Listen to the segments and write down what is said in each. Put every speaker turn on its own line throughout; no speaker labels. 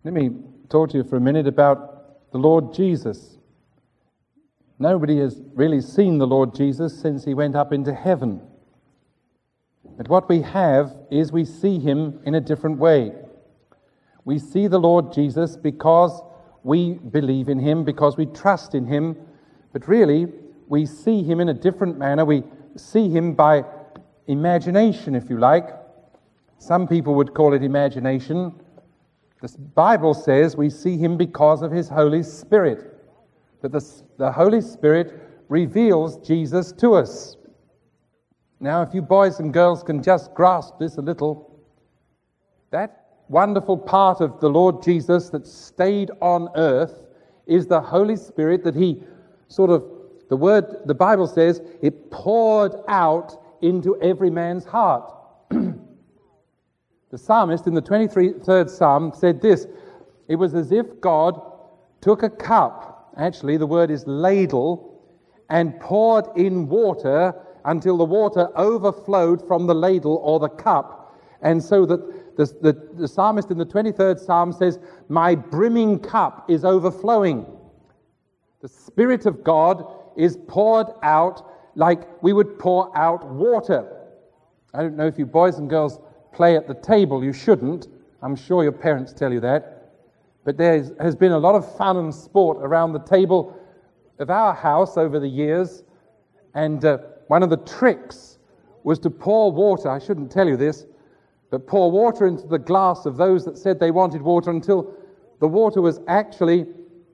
Let me talk to you for a minute about the Lord Jesus. Nobody has really seen the Lord Jesus since he went up into heaven. But what we have is we see him in a different way. We see the Lord Jesus because we believe in him, because we trust in him. But really, we see him in a different manner. We see him by imagination, if you like. Some people would call it imagination. The Bible says we see him because of his Holy Spirit. That the Holy Spirit reveals Jesus to us. Now, if you boys and girls can just grasp this a little, that wonderful part of the Lord Jesus that stayed on earth is the Holy Spirit that he the Bible says, it poured out into every man's heart. The psalmist in the 23rd Psalm said this: it was as if God took a cup, actually the word is ladle, and poured in water until the water overflowed from the ladle or the cup. And so that the psalmist in the 23rd Psalm says, my brimming cup is overflowing. The Spirit of God is poured out like we would pour out water. I don't know if you boys and girls play at the table. You shouldn't. I'm sure your parents tell you that. But there has been a lot of fun and sport around the table of our house over the years. And one of the tricks was to pour water. I shouldn't tell you this, but pour water into the glass of those that said they wanted water until the water was actually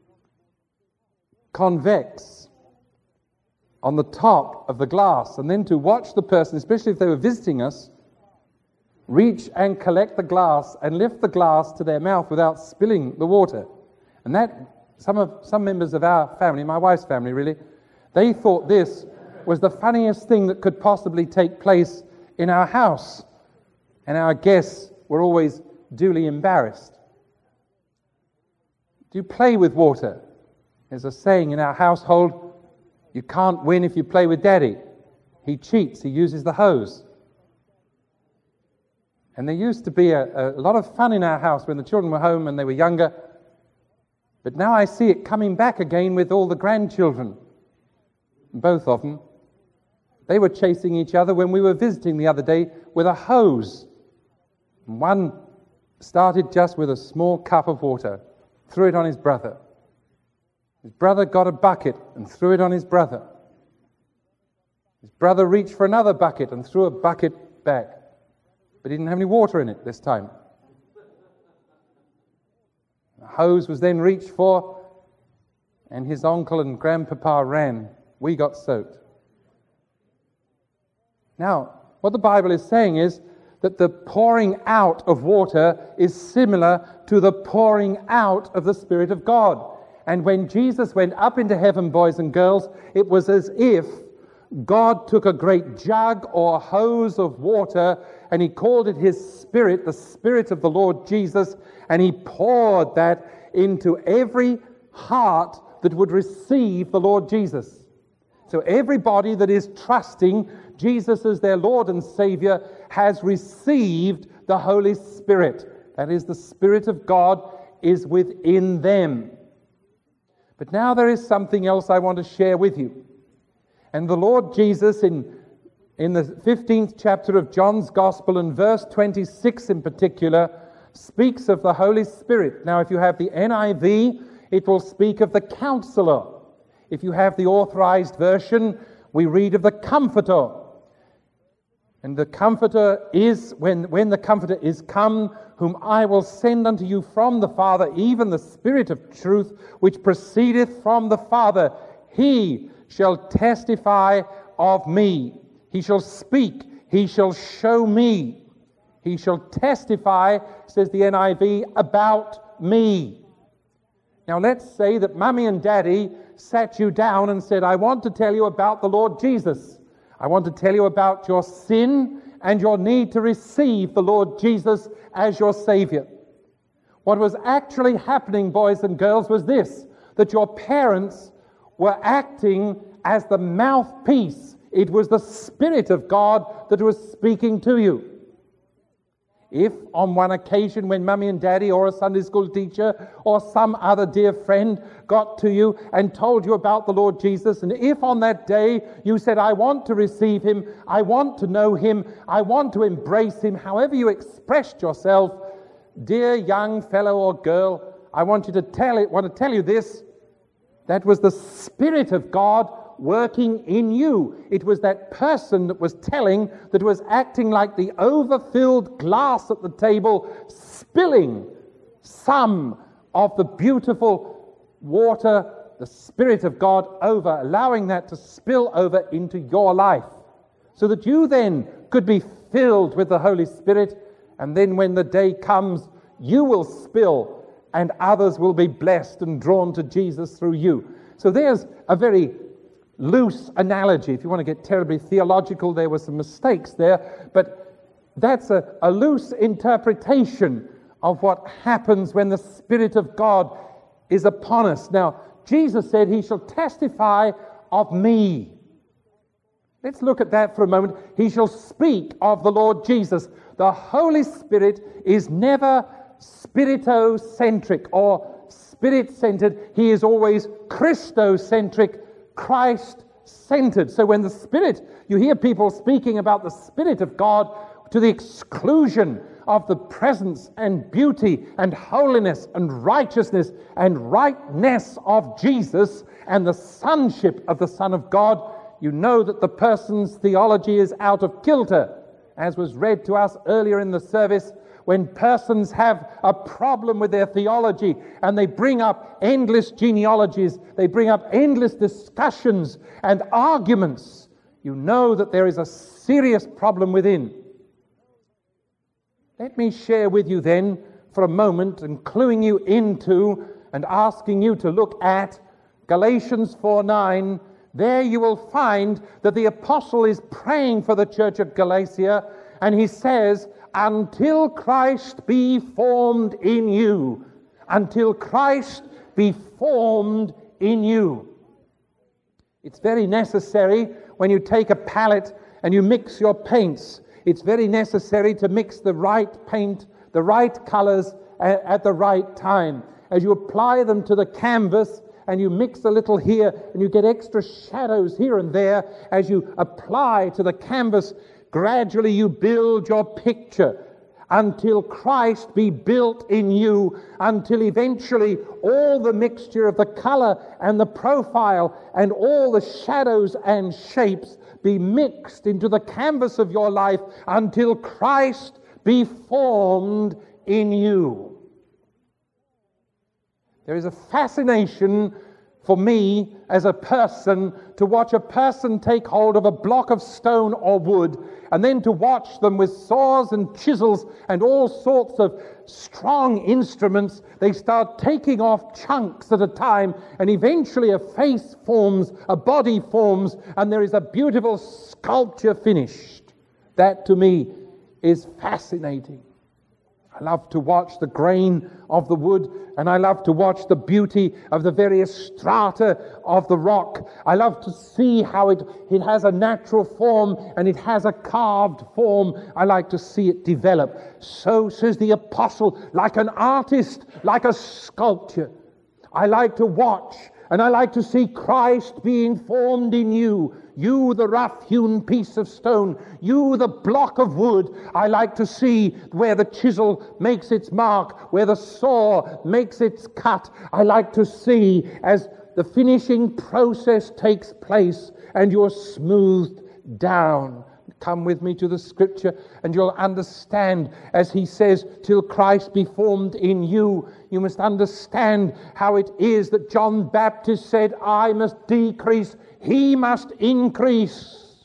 convex on the top of the glass, and then to watch the person, especially if they were visiting us, reach and collect the glass and lift the glass to their mouth without spilling the water. And that, some members of our family, my wife's family really, they thought this was the funniest thing that could possibly take place in our house. And our guests were always duly embarrassed. Do you play with water? There's a saying in our household, you can't win if you play with Daddy. He cheats, he uses the hose. And there used to be a lot of fun in our house when the children were home and they were younger. But now I see it coming back again with all the grandchildren. Both of them. They were chasing each other when we were visiting the other day with a hose. And one started just with a small cup of water, threw it on his brother. His brother got a bucket and threw it on his brother. His brother reached for another bucket and threw a bucket back. But he didn't have any water in it this time. The hose was then reached for, and his uncle and grandpapa ran. We got soaked. Now, what the Bible is saying is that the pouring out of water is similar to the pouring out of the Spirit of God. And when Jesus went up into heaven, boys and girls, it was as if God took a great jug or hose of water and he called it his Spirit, the Spirit of the Lord Jesus, and he poured that into every heart that would receive the Lord Jesus. So everybody that is trusting Jesus as their Lord and Savior has received the Holy Spirit. That is, the Spirit of God is within them. But now there is something else I want to share with you. And the Lord Jesus in the 15th chapter of John's Gospel and verse 26 in particular speaks of the Holy Spirit. Now if you have the NIV, it will speak of the Counselor. If you have the Authorized Version, we read of the Comforter. And the Comforter is, when the Comforter is come, whom I will send unto you from the Father, even the Spirit of truth, which proceedeth from the Father, he shall testify of me. He shall speak. He shall show me. He shall testify, says the NIV, about me. Now let's say that Mummy and Daddy sat you down and said, I want to tell you about the Lord Jesus. I want to tell you about your sin and your need to receive the Lord Jesus as your Savior. What was actually happening, boys and girls, was this, that your parents were acting as the mouthpiece. It was the Spirit of God that was speaking to you. If on one occasion when Mummy and Daddy or a Sunday school teacher or some other dear friend got to you and told you about the Lord Jesus, and if on that day you said, I want to receive him, I want to know him, I want to embrace him, however you expressed yourself, dear young fellow or girl, I want to tell you this, that was the Spirit of God working in you. It was that person that was telling, that was acting like the overfilled glass at the table, spilling some of the beautiful water, the Spirit of God over, allowing that to spill over into your life, so that you then could be filled with the Holy Spirit, and then when the day comes, you will spill, and others will be blessed and drawn to Jesus through you. So there's a very loose analogy. If you want to get terribly theological, there were some mistakes there, but that's a loose interpretation of what happens when the Spirit of God is upon us. Now, Jesus said, he shall testify of me. Let's look at that for a moment. He shall speak of the Lord Jesus. The Holy Spirit is never spiritocentric or spirit-centered. He is always Christocentric, Christ-centered. So when the Spirit, you hear people speaking about the Spirit of God to the exclusion of the presence and beauty and holiness and righteousness and rightness of Jesus and the sonship of the Son of God, you know that the person's theology is out of kilter, as was read to us earlier in the service. When persons have a problem with their theology and they bring up endless genealogies, they bring up endless discussions and arguments, you know that there is a serious problem within. Let me share with you then for a moment, and cluing you into and asking you to look at Galatians 4:9. There you will find that the apostle is praying for the church at Galatia, and he says, until Christ be formed in you. Until Christ be formed in you. It's very necessary when you take a palette and you mix your paints. It's very necessary to mix the right paint, the right colors at the right time. As you apply them to the canvas and you mix a little here and you get extra shadows here and there, as you apply to the canvas, gradually you build your picture until Christ be built in you, until eventually all the mixture of the color and the profile and all the shadows and shapes be mixed into the canvas of your life, until Christ be formed in you. There is a fascination for me as a person to watch a person take hold of a block of stone or wood, and then to watch them with saws and chisels and all sorts of strong instruments. They start taking off chunks at a time, and eventually a face forms, a body forms, and there is a beautiful sculpture finished. That to me is fascinating. I love to watch the grain of the wood, and I love to watch the beauty of the various strata of the rock. I love to see how it has a natural form and it has a carved form. I like to see it develop. So says the apostle, like an artist, like a sculpture. I like to watch, and I like to see Christ being formed in you. You, the rough-hewn piece of stone. You, the block of wood. I like to see where the chisel makes its mark, where the saw makes its cut. I like to see as the finishing process takes place and you're smoothed down. Come with me to the scripture and you'll understand, as he says, till Christ be formed in you. You must understand how it is that John Baptist said, I must decrease, he must increase.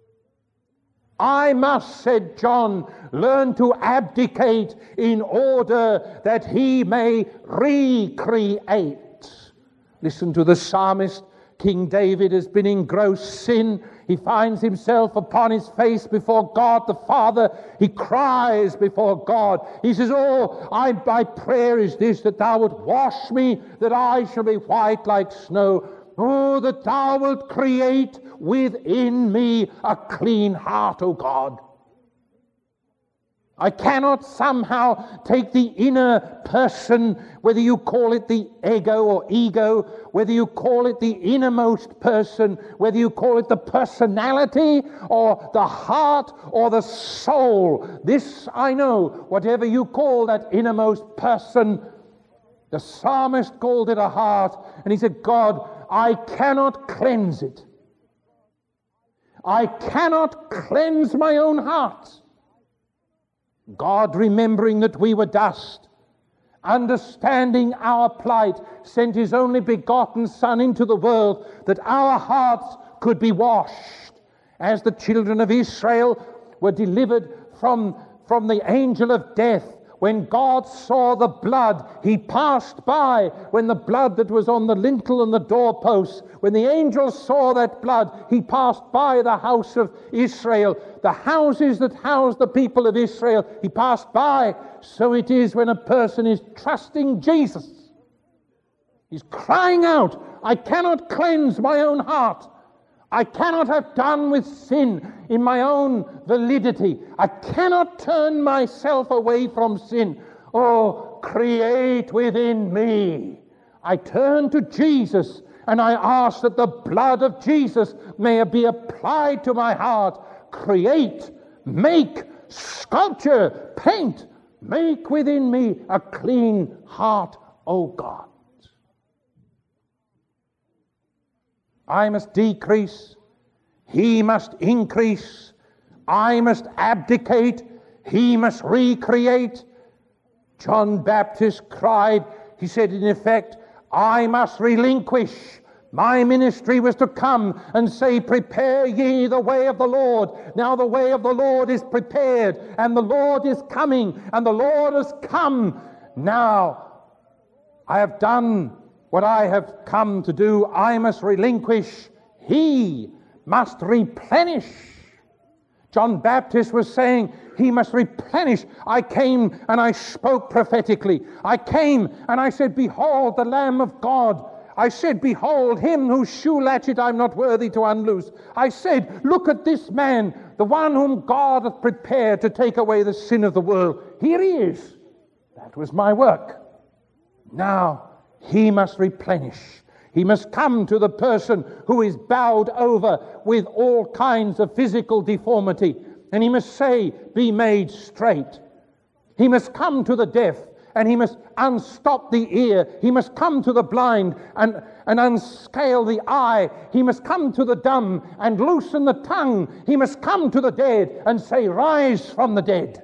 I must, said John, learn to abdicate in order that he may recreate. Listen to the psalmist. King David has been in gross sin. He finds himself upon his face before God the Father. He cries before God. He says, my prayer is this, that thou wilt wash me, that I shall be white like snow. Oh, that thou wilt create within me a clean heart, O God. I cannot somehow take the inner person, whether you call it the ego, whether you call it the innermost person, whether you call it the personality or the heart or the soul. This I know, whatever you call that innermost person, the psalmist called it a heart, and he said, God, I cannot cleanse it. I cannot cleanse my own heart. God, remembering that we were dust, understanding our plight, sent His only begotten Son into the world that our hearts could be washed. As the children of Israel were delivered from the angel of death, when God saw the blood, He passed by. When the blood that was on the lintel and the doorposts, when the angel saw that blood, He passed by the house of Israel. The houses that housed the people of Israel, He passed by. So it is when a person is trusting Jesus. He's crying out, I cannot cleanse my own heart. I cannot have done with sin in my own validity. I cannot turn myself away from sin. Oh, create within me. I turn to Jesus and I ask that the blood of Jesus may be applied to my heart. Create, make, sculpture, paint, make within me a clean heart, O God. I must decrease, He must increase. I must abdicate, He must recreate. John Baptist cried, he said in effect, I must relinquish. My ministry was to come and say, prepare ye the way of the Lord. Now the way of the Lord is prepared, and the Lord is coming, and the Lord has come. Now I have done what I have come to do. I must relinquish. He must replenish. John Baptist was saying he must replenish. I came and I spoke prophetically. I came and I said, behold the Lamb of God. I said, behold him whose shoe latchet I'm not worthy to unloose. I said, look at this man, the one whom God hath prepared to take away the sin of the world. Here he is. That was my work. Now He must replenish. He must come to the person who is bowed over with all kinds of physical deformity, and He must say, be made straight. He must come to the deaf, and He must unstop the ear. He must come to the blind and unscale the eye. He must come to the dumb and loosen the tongue. He must come to the dead and say, rise from the dead.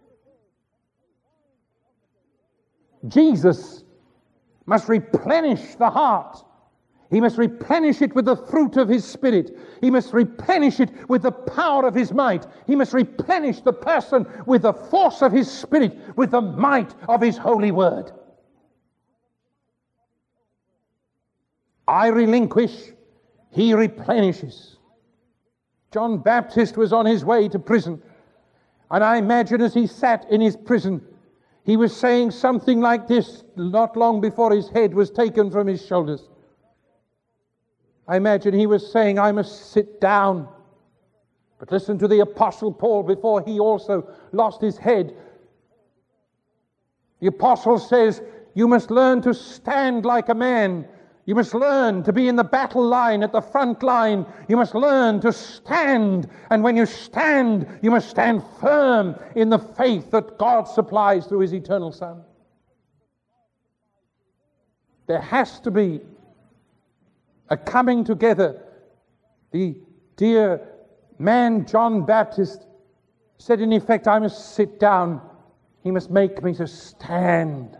Jesus must replenish the heart. He must replenish it with the fruit of His Spirit. He must replenish it with the power of His might. He must replenish the person with the force of His Spirit, with the might of His holy word. I relinquish, He replenishes. John Baptist was on his way to prison, and I imagine as he sat in his prison, he was saying something like this not long before his head was taken from his shoulders. I imagine he was saying, I must sit down. But listen to the Apostle Paul before he also lost his head. The Apostle says, you must learn to stand like a man. You must learn to be in the battle line, at the front line. You must learn to stand. And when you stand, you must stand firm in the faith that God supplies through His eternal Son. There has to be a coming together. The dear man, John Baptist, said in effect, I must sit down. He must make me to stand.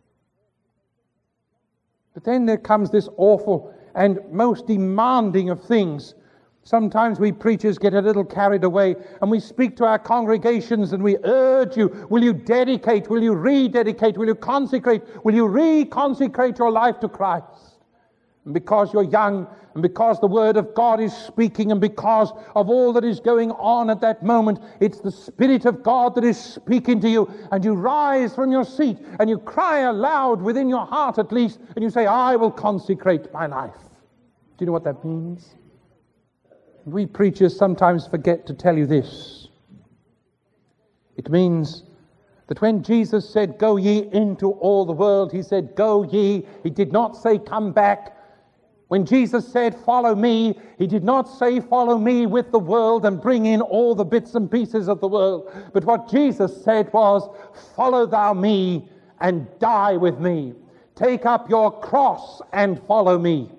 But then there comes this awful and most demanding of things. Sometimes we preachers get a little carried away and we speak to our congregations and we urge you, will you dedicate, will you rededicate, will you consecrate, will you reconsecrate your life to Christ? And because you're young, and because the Word of God is speaking, and because of all that is going on at that moment, it's the Spirit of God that is speaking to you, and you rise from your seat, and you cry aloud within your heart at least, and you say, I will consecrate my life. Do you know what that means? We preachers sometimes forget to tell you this. It means that when Jesus said, "Go ye into all the world," he said, "Go ye." He did not say, "Come back." When Jesus said, "Follow me," he did not say, "Follow me with the world and bring in all the bits and pieces of the world." But what Jesus said was, "Follow thou me and die with me. Take up your cross and follow me."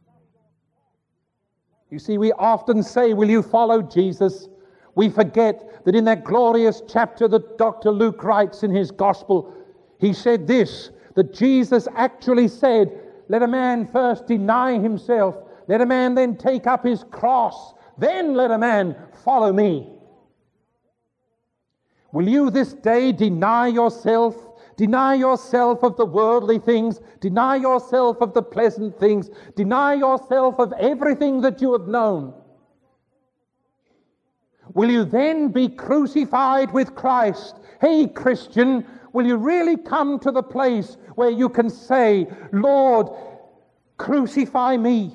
You see, we often say, "Will you follow Jesus?" We forget that in that glorious chapter that Dr. Luke writes in his gospel, he said this, that Jesus actually said, "Let a man first deny himself. Let a man then take up his cross. Then let a man follow me." Will you this day deny yourself? Deny yourself of the worldly things. Deny yourself of the pleasant things. Deny yourself of everything that you have known. Will you then be crucified with Christ? Hey, Christian, will you really come to the place where you can say, "Lord, crucify me"?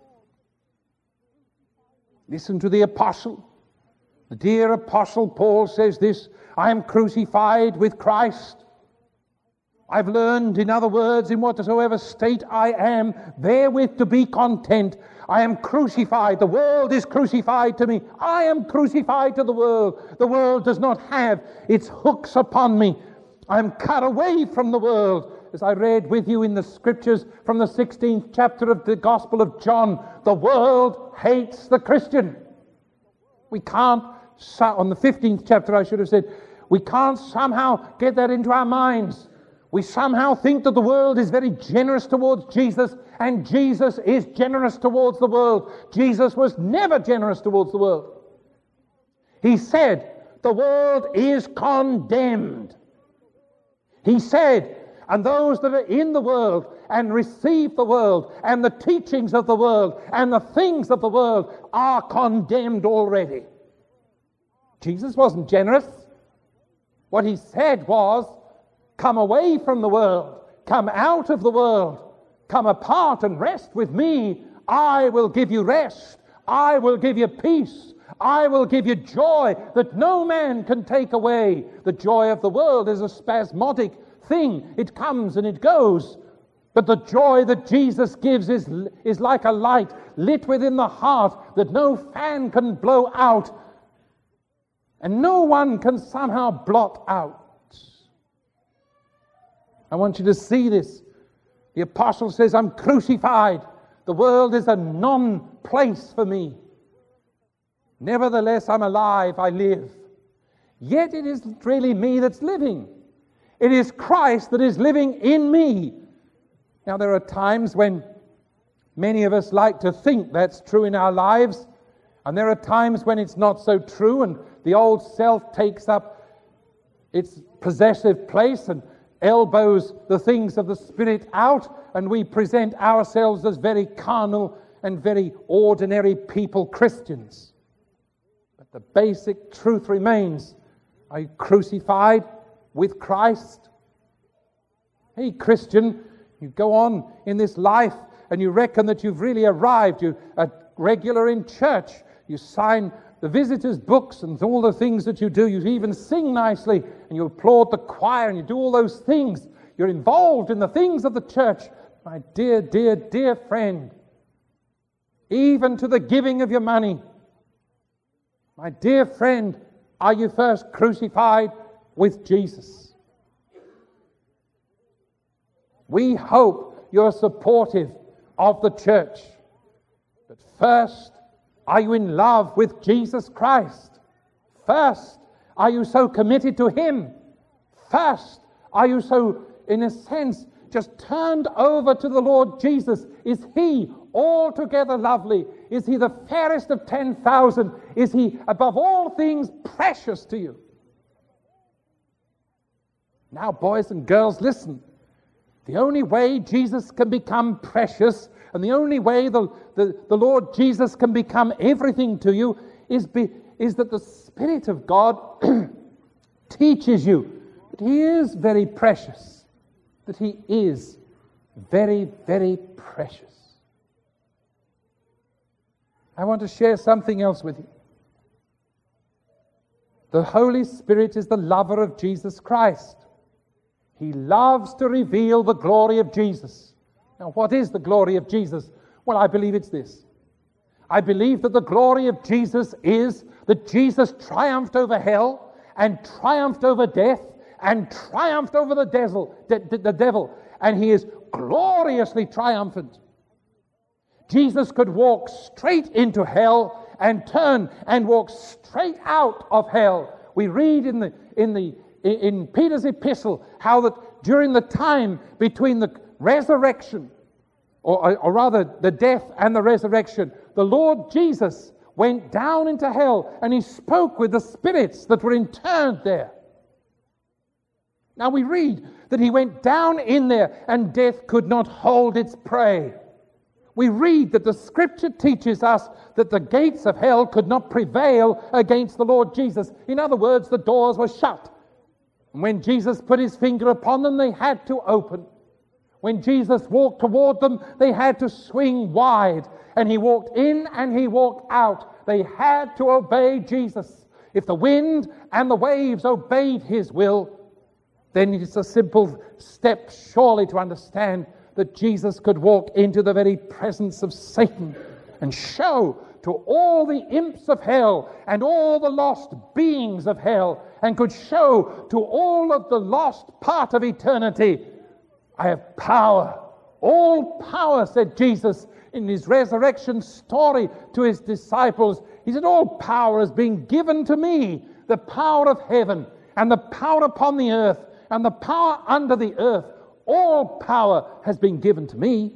Listen to the apostle. The dear apostle Paul says this, "I am crucified with Christ. I've learned, in other words, in whatsoever state I am, therewith to be content. I am crucified. The world is crucified to me. I am crucified to the world. The world does not have its hooks upon me. I am cut away from the world." As I read with you in the scriptures from the 16th chapter of the Gospel of John, the world hates the Christian. We can't, on the 15th chapter I should have said, we can't somehow get that into our minds. We somehow think that the world is very generous towards Jesus, and Jesus is generous towards the world. Jesus was never generous towards the world. He said, "The world is condemned." He said, "And those that are in the world and receive the world and the teachings of the world and the things of the world are condemned already." Jesus wasn't generous. What he said was, "Come away from the world. Come out of the world. Come apart and rest with me. I will give you rest. I will give you peace. I will give you joy that no man can take away." The joy of the world is a spasmodic thing. It comes and it goes. But the joy that Jesus gives is like a light lit within the heart that no fan can blow out and no one can somehow blot out. I want you to see this. The apostle says, "I'm crucified. The world is a non-place for me. Nevertheless, I'm alive, I live. Yet it isn't really me that's living. It is Christ that is living in me." Now, there are times when many of us like to think that's true in our lives, and there are times when it's not so true, and the old self takes up its possessive place and elbows the things of the Spirit out, and we present ourselves as very carnal and very ordinary people, Christians. But the basic truth remains. Are you crucified with Christ? Hey, Christian, you go on in this life and you reckon that you've really arrived. You're a regular in church. You sign the visitors' books and all the things that you do. You even sing nicely and you applaud the choir and you do all those things. You're involved in the things of the church. My dear, dear, dear friend, even to the giving of your money. My dear friend, are you first crucified with Jesus? We hope you're supportive of the church. But first, are you in love with Jesus Christ? First, are you so committed to Him? First, are you so, in a sense, just turned over to the Lord Jesus? Is He altogether lovely? Is He the fairest of 10,000? Is He, above all things, precious to you? Now, boys and girls, listen. The only way Jesus can become precious, and the only way the Lord Jesus can become everything to you is that the Spirit of God teaches you that He is very precious, that He is very, very precious. I want to share something else with you. The Holy Spirit is the lover of Jesus Christ. He loves to reveal the glory of Jesus. Now, what is the glory of Jesus? Well, I believe it's this. I believe that the glory of Jesus is that Jesus triumphed over hell and triumphed over death and triumphed over the devil, and he is gloriously triumphant. Jesus could walk straight into hell and turn and walk straight out of hell. We read in Peter's epistle how that during the time between the resurrection, or rather the death and the resurrection, the Lord Jesus went down into hell and he spoke with the spirits that were interned there. Now we read that he went down in there and death could not hold its prey. We read that the Scripture teaches us that the gates of hell could not prevail against the Lord Jesus. In other words, the doors were shut. And when Jesus put his finger upon them, they had to open. When Jesus walked toward them, they had to swing wide. And he walked in and he walked out. They had to obey Jesus. If the wind and the waves obeyed his will, then it's a simple step surely to understand that Jesus could walk into the very presence of Satan and show to all the imps of hell and all the lost beings of hell, and could show to all of the lost part of eternity, I have power. All power, said Jesus in his resurrection story to his disciples. He said, all power has been given to me, the power of heaven and the power upon the earth and the power under the earth. All power has been given to me.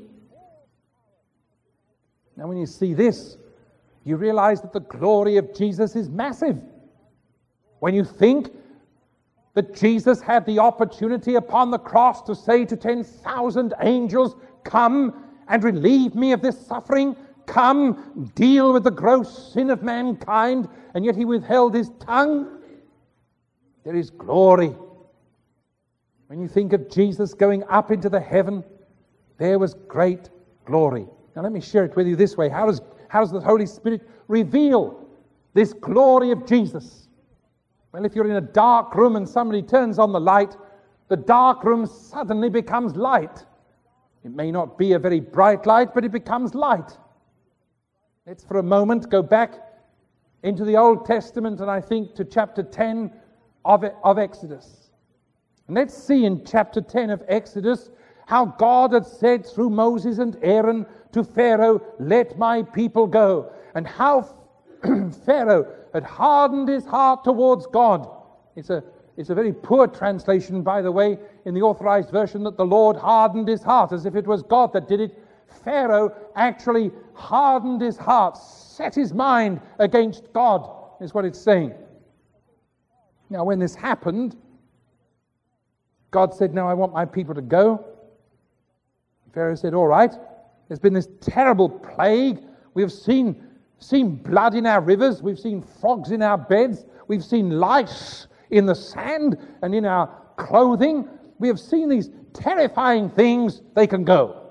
Now when you see this, you realize that the glory of Jesus is massive. When you think that Jesus had the opportunity upon the cross to say to 10,000 angels, come and relieve me of this suffering, come deal with the gross sin of mankind, and yet he withheld his tongue. There is glory. When you think of Jesus going up into the heaven, there was great glory. Now let me share it with you this way. How does the Holy Spirit reveal this glory of Jesus? Well, if you're in a dark room and somebody turns on the light, the dark room suddenly becomes light. It may not be a very bright light, but it becomes light. Let's for a moment go back into the Old Testament, and I think to chapter 10 of Exodus. And let's see in chapter 10 of Exodus how God had said through Moses and Aaron to Pharaoh, let my people go. And how Pharaoh had hardened his heart towards God. It's a very poor translation, by the way, in the Authorized Version, that the Lord hardened his heart, as if it was God that did it. Pharaoh actually hardened his heart, set his mind against God, is what it's saying. Now, when this happened, God said, now I want my people to go. Pharaoh said, all right. There's been this terrible plague. We have seen blood in our rivers. We've seen frogs in our beds. We've seen lice in the sand and in our clothing. We have seen these terrifying things. They can go.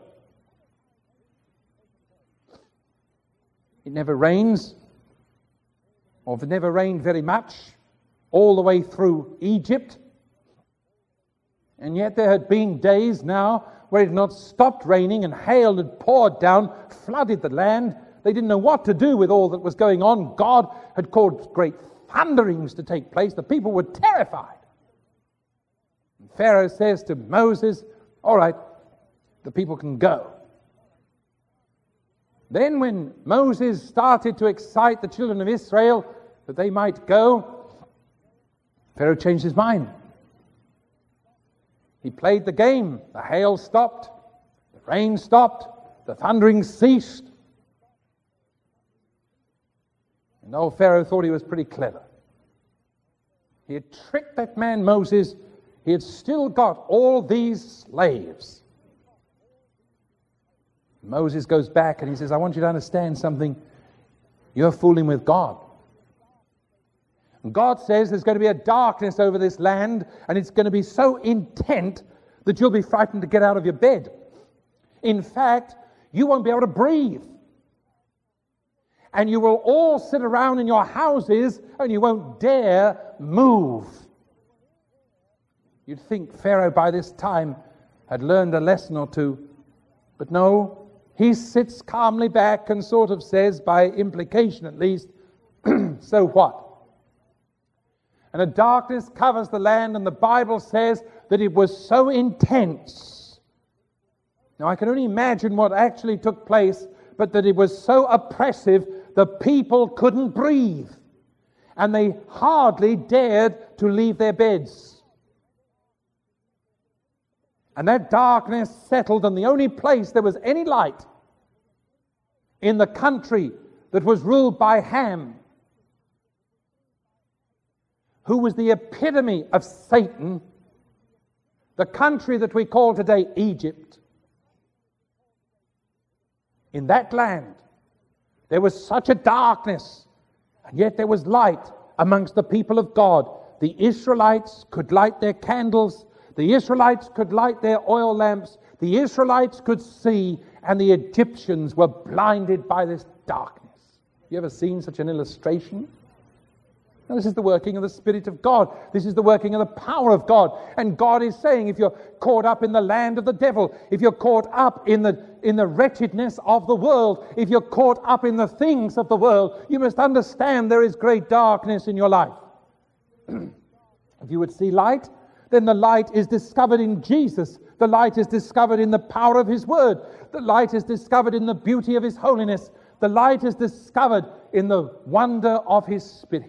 It never rains, or it never rained very much, all the way through Egypt. And yet there had been days now where it had not stopped raining and hail had poured down, flooded the land. They didn't know what to do with all that was going on. God had caused great thunderings to take place. The people were terrified. And Pharaoh says to Moses, all right, the people can go. Then when Moses started to excite the children of Israel that they might go, Pharaoh changed his mind. He played the game. The hail stopped. The rain stopped. The thundering ceased. And old Pharaoh thought he was pretty clever. He had tricked that man Moses. He had still got all these slaves. Moses goes back and he says, I want you to understand something. You're fooling with God. And God says there's going to be a darkness over this land, and it's going to be so intent that you'll be frightened to get out of your bed. In fact, you won't be able to breathe. and you will all sit around in your houses and you won't dare move. You'd think Pharaoh by this time had learned a lesson or two, but no, he sits calmly back and sort of says, by implication at least, so what? And a darkness covers the land, and the Bible says that it was so intense. Now I can only imagine what actually took place, but that it was so oppressive the people couldn't breathe, and they hardly dared to leave their beds. And that darkness settled, and the only place there was any light in the country that was ruled by Ham, who was the epitome of Satan, the country that we call today Egypt. In that land, there was such a darkness, and yet there was light amongst the people of God. The Israelites could light their candles, the Israelites could light their oil lamps, the Israelites could see, and the Egyptians were blinded by this darkness. You ever seen such an illustration? Now, this is the working of the Spirit of God. This is the working of the power of God. And God is saying, if you're caught up in the land of the devil, if you're caught up in the wretchedness of the world, if you're caught up in the things of the world, you must understand there is great darkness in your life. If you would see light, then the light is discovered in Jesus. The light is discovered in the power of His Word. The light is discovered in the beauty of His holiness. The light is discovered in the wonder of His Spirit.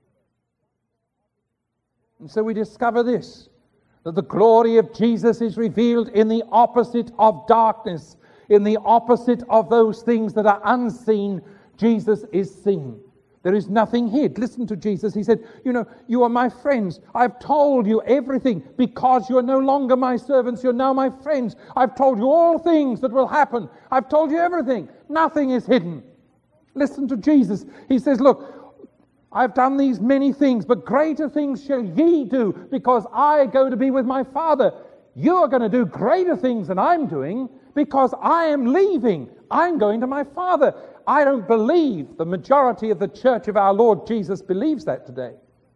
And so we discover this, that the glory of Jesus is revealed in the opposite of darkness, in the opposite of those things that are unseen. Jesus is seen. There is nothing hid. Listen to Jesus. He said, you are my friends. I've told you everything because you are no longer my servants. You're now my friends. I've told you all things that will happen. I've told you everything. Nothing is hidden. Listen to Jesus. He says, look, I've done these many things, but greater things shall ye do, because I go to be with my Father. You are going to do greater things than I'm doing, because I am leaving. I'm going to my Father. I don't believe the majority of the church of our Lord Jesus believes that today.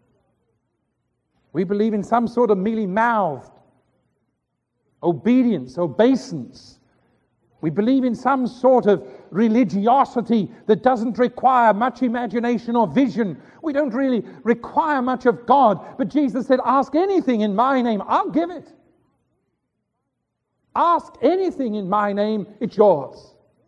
We believe in some sort of mealy-mouthed obedience, obeisance. We believe in some sort of religiosity that doesn't require much imagination or vision. We don't really require much of God. But Jesus said, ask anything in my name, I'll give it. Ask anything in my name, it's yours.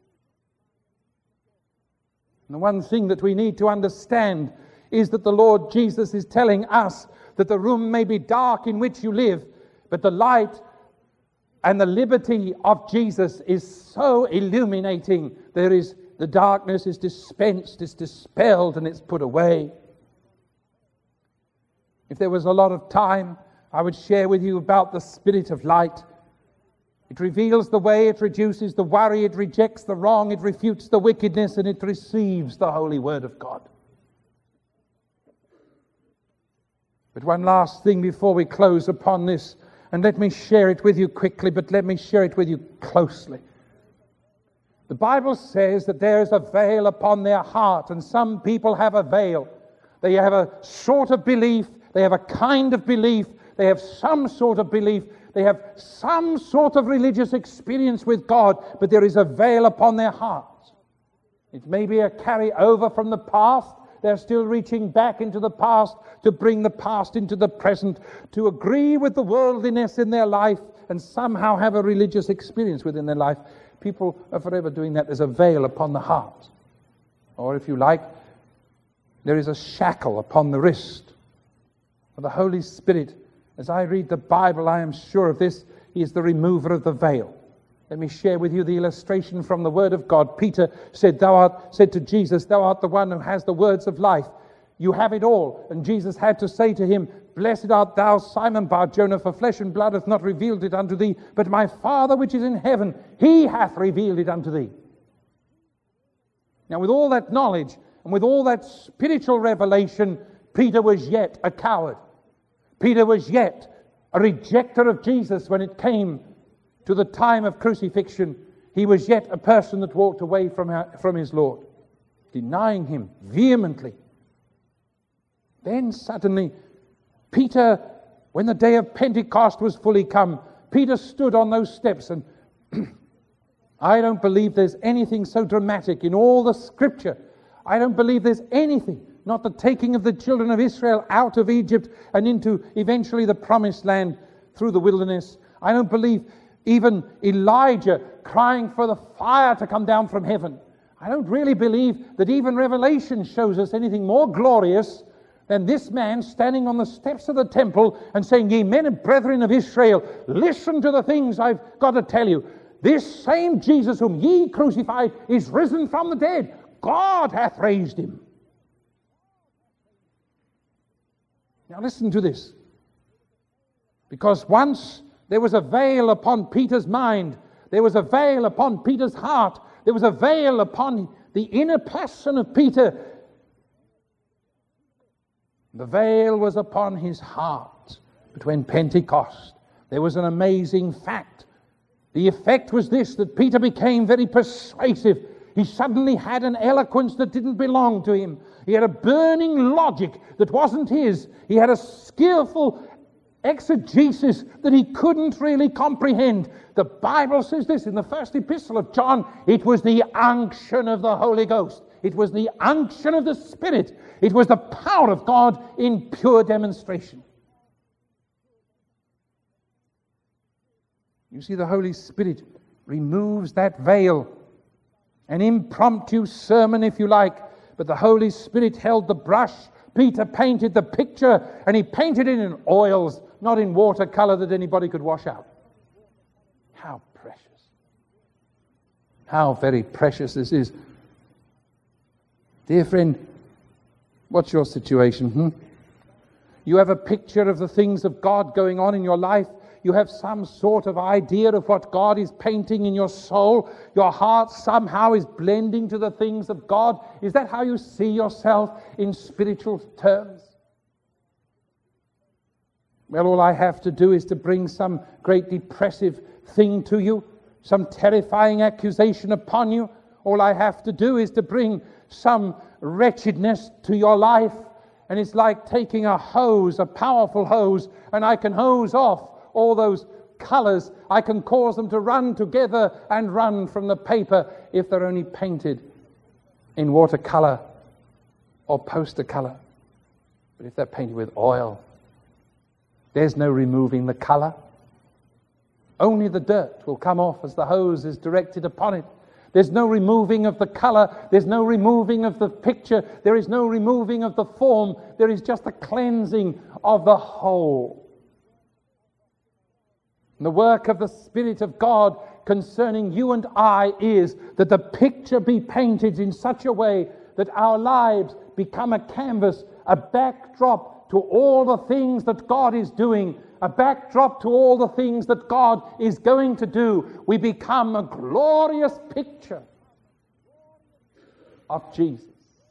And the one thing that we need to understand is that the Lord Jesus is telling us that the room may be dark in which you live, but the light and the liberty of Jesus is so illuminating. The darkness is dispensed, it's dispelled, and it's put away. If there was a lot of time, I would share with you about the Spirit of light. It reveals the way, it reduces the worry, it rejects the wrong, it refutes the wickedness, and it receives the holy word of God. But one last thing before we close upon this, and let me share it with you quickly, but let me share it with you closely. The Bible says that there is a veil upon their heart, and some people have a veil. They have a sort of belief, they have a kind of belief, they have some sort of belief, they have some sort of religious experience with God, but there is a veil upon their hearts. It may be a carry-over from the past. They're still reaching back into the past to bring the past into the present, to agree with the worldliness in their life and somehow have a religious experience within their life. People are forever doing that. There's a veil upon the heart. Or if you like, there is a shackle upon the wrist. For the Holy Spirit, as I read the Bible, I am sure of this, He is the remover of the veil. Let me share with you the illustration from the Word of God. Peter said to Jesus, thou art the one who has the words of life. You have it all. And Jesus had to say to him, blessed art thou, Simon Bar-Jonah, for flesh and blood hath not revealed it unto thee, but my Father which is in heaven, He hath revealed it unto thee. Now with all that knowledge and with all that spiritual revelation, Peter was yet a coward. Peter was yet a rejecter of Jesus when it came to the time of crucifixion. He was yet a person that walked away from his Lord. denying him vehemently. Then suddenly, Peter, when the day of Pentecost was fully come, Peter stood on those steps, and I don't believe there's anything so dramatic in all the Scripture. I don't believe there's anything, not the taking of the children of Israel out of Egypt and into eventually the promised land through the wilderness. I don't believe even Elijah crying for the fire to come down from heaven. I don't really believe that even Revelation shows us anything more glorious than this man standing on the steps of the temple and saying, "Ye men and brethren of Israel, listen to the things I've got to tell you. This same Jesus whom ye crucified is risen from the dead. God hath raised him." Now listen to this. Because once there was a veil upon Peter's mind, there was a veil upon Peter's heart, there was a veil upon the inner person of Peter. The veil was upon his heart. But when Pentecost, there was an amazing fact. The effect was this, that Peter became very persuasive. He suddenly had an eloquence that didn't belong to him. He had a burning logic that wasn't his. He had a skillful exegesis that he couldn't really comprehend. The Bible says this in the first epistle of John, it was the unction of the Holy Ghost. It was the unction of the Spirit. It was the power of God in pure demonstration. You see, the Holy Spirit removes that veil. An impromptu sermon, if you like, but the Holy Spirit held the brush. Peter painted the picture, and he painted it in oils, not in watercolor that anybody could wash out. How precious. How very precious this is. Dear friend, what's your situation? You have a picture of the things of God going on in your life. You have some sort of idea of what God is painting in your soul. Your heart somehow is blending to the things of God. Is that how you see yourself in spiritual terms? Well, all I have to do is to bring some great depressive thing to you, some terrifying accusation upon you. All I have to do is to bring some wretchedness to your life. And it's like taking a hose, a powerful hose, and I can hose off all those colors. I can cause them to run together and run from the paper if they're only painted in watercolor or poster color. But if they're painted with oil, there's no removing the color. Only the dirt will come off as the hose is directed upon it. There's no removing of the color. There's no removing of the picture. There is no removing of the form. There is just a cleansing of the whole. And the work of the Spirit of God concerning you and I is that the picture be painted in such a way that our lives become a canvas, a backdrop to all the things that God is doing, a backdrop to all the things that God is going to do. We become a glorious picture of Jesus.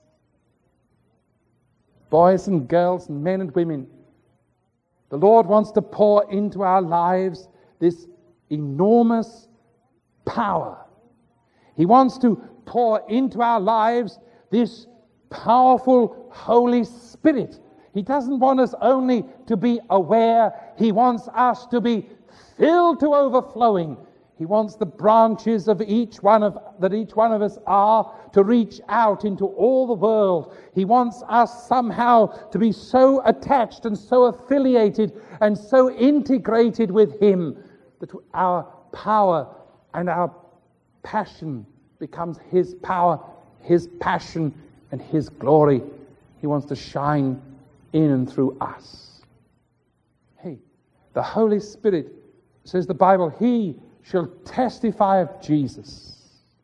Boys and girls and men and women, the Lord wants to pour into our lives this enormous power. He wants to pour into our lives this powerful Holy Spirit. He doesn't want us only to be aware. He wants us to be filled to overflowing. He wants the branches of each one of us are to reach out into all the world. He wants us somehow to be so attached and so affiliated and so integrated with Him that our power and our passion becomes His power, His passion, and His glory. He wants to shine in and through us. Hey, the Holy Spirit, says the Bible, He shall testify of Jesus.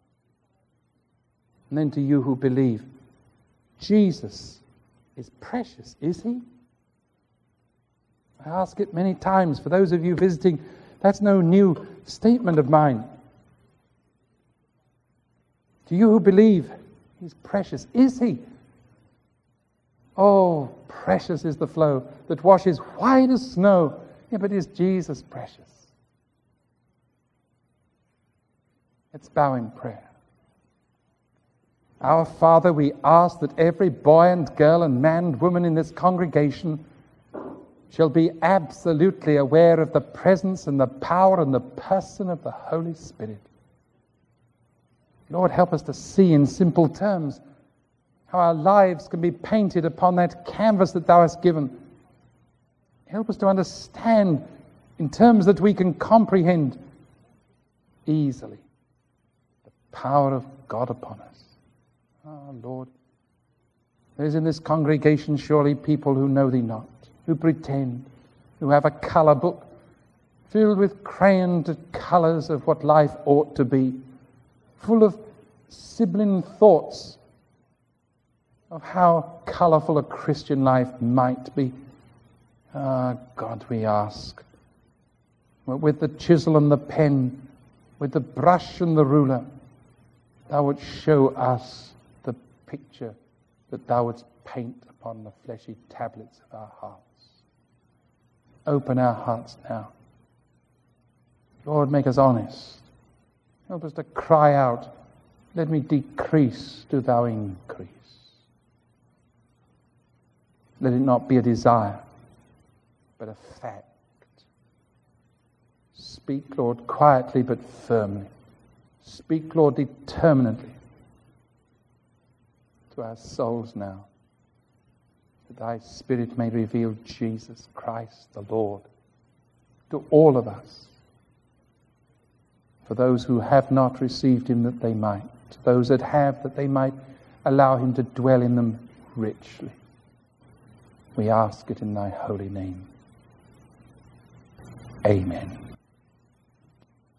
And then to you who believe, Jesus is precious, is He? I ask it many times. For those of you visiting, that's no new statement of mine. To you who believe, He's precious, is He? Oh, precious is the flow that washes white as snow. Yeah, but is Jesus precious? Let's bow in prayer. Our Father, we ask that every boy and girl and man and woman in this congregation shall be absolutely aware of the presence and the power and the person of the Holy Spirit. Lord, help us to see in simple terms how our lives can be painted upon that canvas that Thou hast given. Help us to understand in terms that we can comprehend easily the power of God upon us. Ah, Lord, there is in this congregation surely people who know Thee not, who pretend, who have a colour book filled with crayoned colours of what life ought to be, full of sibling thoughts of how colourful a Christian life might be. Ah, God, we ask, with the chisel and the pen, with the brush and the ruler, Thou wouldst show us the picture that Thou wouldst paint upon the fleshy tablets of our hearts. Open our hearts now. Lord, make us honest. Help us to cry out, let me decrease, do Thou increase. Let it not be a desire, but a fact. Speak, Lord, quietly but firmly. Speak, Lord, determinedly to our souls now, that Thy Spirit may reveal Jesus Christ, the Lord, to all of us. For those who have not received Him, that they might. To those that have, that they might allow Him to dwell in them richly. We ask it in Thy holy name. Amen.